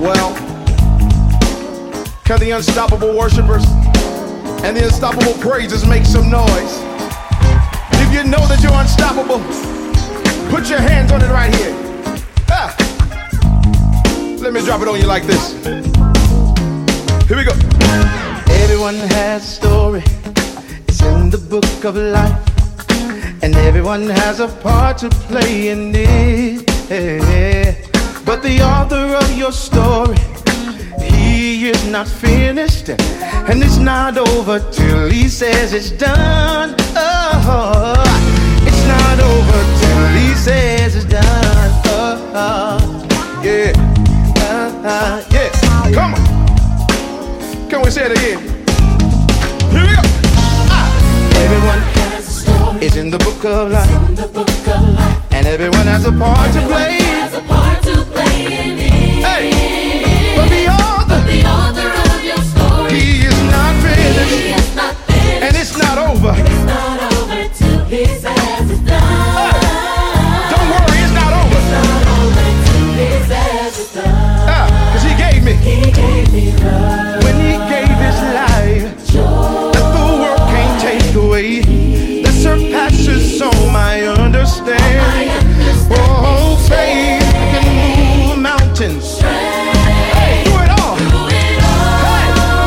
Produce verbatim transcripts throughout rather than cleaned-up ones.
Well, can the unstoppable worshipers and the unstoppable praisers make some noise? If you know that you're unstoppable, put your hands on it right here. Ah. Let me drop it on you like this. Here we go. Everyone has a story. It's in the book of life. And everyone has a part to play in it. But the author of your story, he is not finished. And it's not over till he says it's done. Oh, it's not over till he says it's done. Oh, oh, yeah. Uh, uh, yeah. Come on. Can we say it again? Here we go. Ah. Everyone has a story. It's in the book of life. In the book of life. And everyone has a part everyone to play. Has a part to play in it. Hey. But the author, but the author of your story, he is not finished. He is not finished. And it's not over. It's not over till he says it's done. Hey. Don't worry, it's not over. It's not over till he says it's done. Ah, cause he gave me. He gave me love. When he gave his life, joy that the world can't take away, that surpasses all my understanding. Oh, faith can move mountains. Hey, do it all. Do it all. Hey.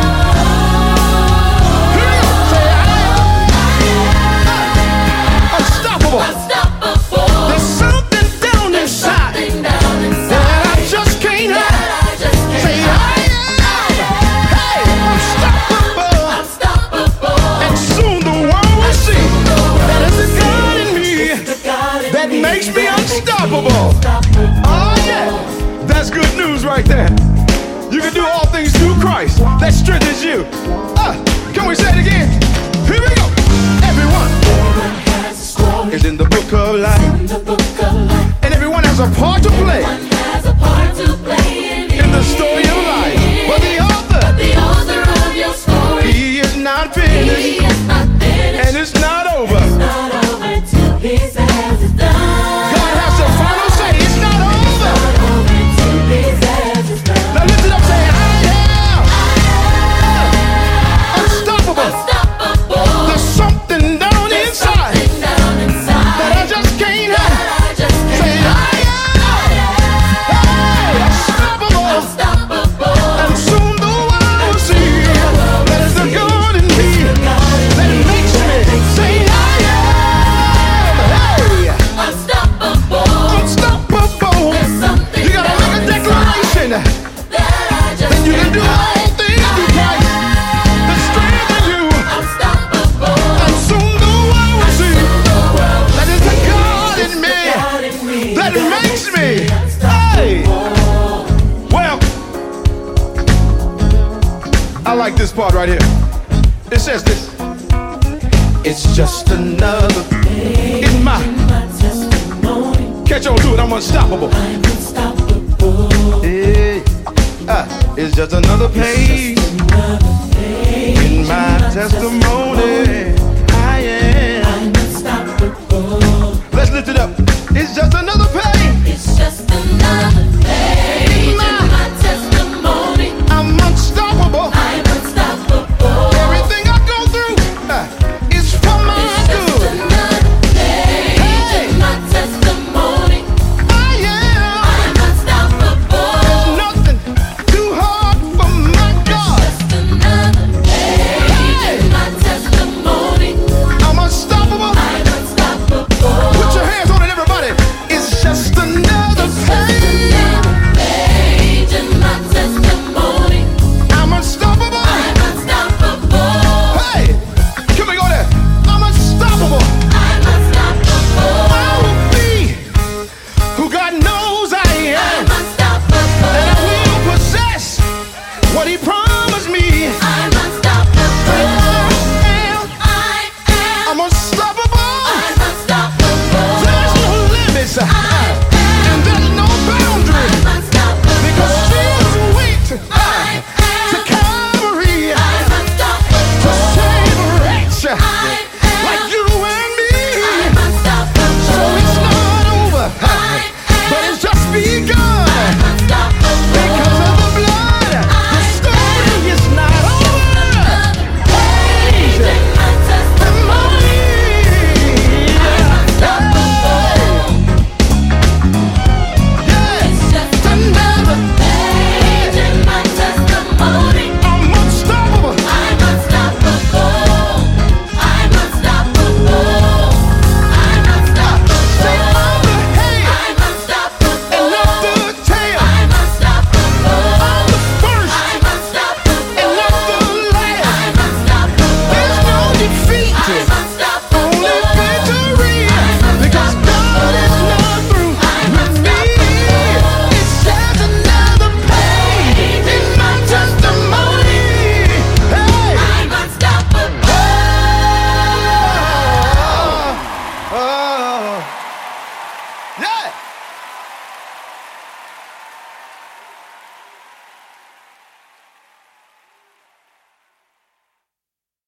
Here we go. Say, I am unstoppable. Unstoppable. There's something down There's inside, something down inside that I just can't hide. Say, I am. Hey, unstoppable. Unstoppable. And soon the world will see that it's the God in me that makes me unstoppable. Oh yeah, that's good news right there. You can do all things through Christ that strengthens you. Ah, can we say it again? Here we go. Everyone is in the book of life, and everyone has a part to play in the story of life. But the author, the author of your story, he is not finished, he is not finished. And it's not over. It's not over till he says it's done. God has the final say. It's not over. It's not over till he says it's done. Now lift it up, say, I am, I am unstoppable. Unstoppable. There's something down There's inside, something down inside that I just can't hide. Say, I am, hey, unstoppable. Unstoppable. And soon the world will see that it's the God in me that makes me. Say, I am, hey, unstoppable. Unstoppable. You gotta make a declaration that you can do all things through Christ that strengthen you. Unstoppable. And soon the world will see that it's the God in me that makes me. Hey. Well, I like this part right here. It says this. It's just another in my catch on to it. I'm unstoppable. I'm unstoppable. Yeah. Ah, it's just another page in my testimony. I am. I'm unstoppable. Let's lift it up. It's just another page. It's just another page in my testimony. I'm unstoppable. I'm unstoppable. Everything I go through ah, is for my it's good. Just another page hey. in my testimony. I am. I'm unstoppable. There's nothing too hard for my God. It's just another page hey. in my testimony. I'm unstoppable. I'm unstoppable. Put your hands on it, everybody. It's just another page. Page in my testimony. I'm unstoppable. I'm unstoppable. Hey, can we go there? I'm unstoppable. I'm unstoppable. I will be who God knows I am. I'm unstoppable. And I will possess what He promised me. I'm unstoppable. I am. I am. I'm unstoppable. I'm unstoppable. There's no limits. I and there's no boundary. I'm unstoppable. Because Jesus went to Calvary to save a wretch like you and me. I'm unstoppable. So it's not over, but it's just begun.